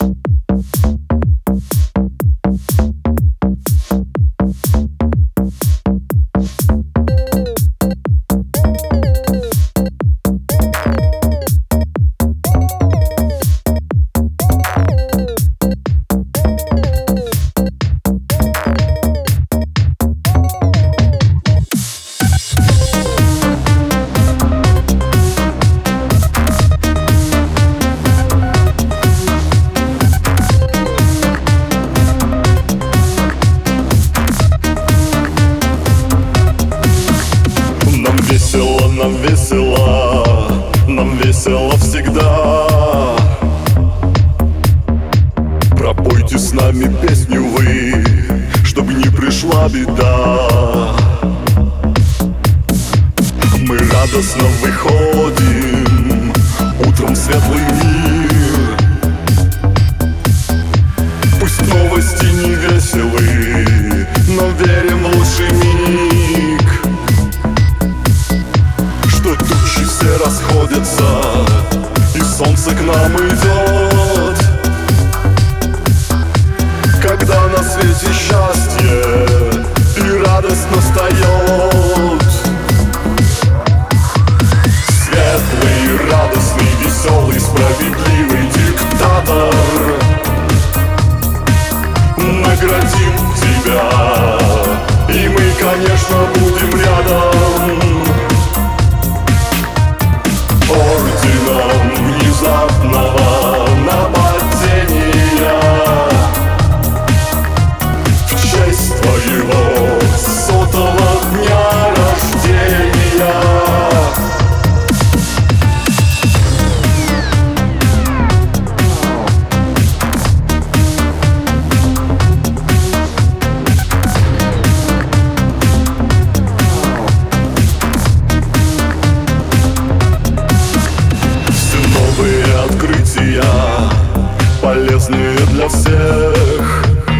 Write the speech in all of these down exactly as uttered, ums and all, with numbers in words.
Нам весело, нам весело всегда. Пропойте с нами песню вы, чтобы не пришла беда. Мы радостно выходим утром в светлый мир. Пусть новости не веселы, но верим в лучший миг. Тучи все расходятся, и солнце к нам идет. Когда на свете счастье и радость настает. Светлый, радостный, веселый, справедливый диктатор, наградим тебя, и мы, конечно, будем рядом. Орденом внезапного нападения в честь твоего сотого дня рождения. Открытия, полезные для всех,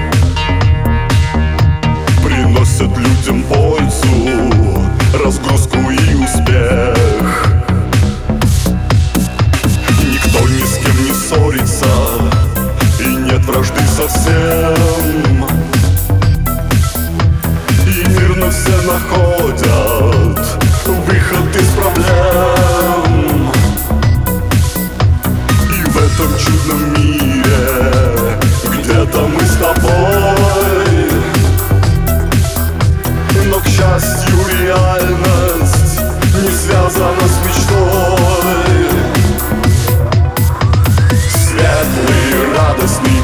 приносят людям пользу, разгрузку и успех. Никто ни с кем не ссорится, и нет вражды совсем. И мирно все находят выход из проблем. В этом чудном мире где-то мы с тобой, но, к счастью, реальность не связана с мечтой. Светлый, радостный,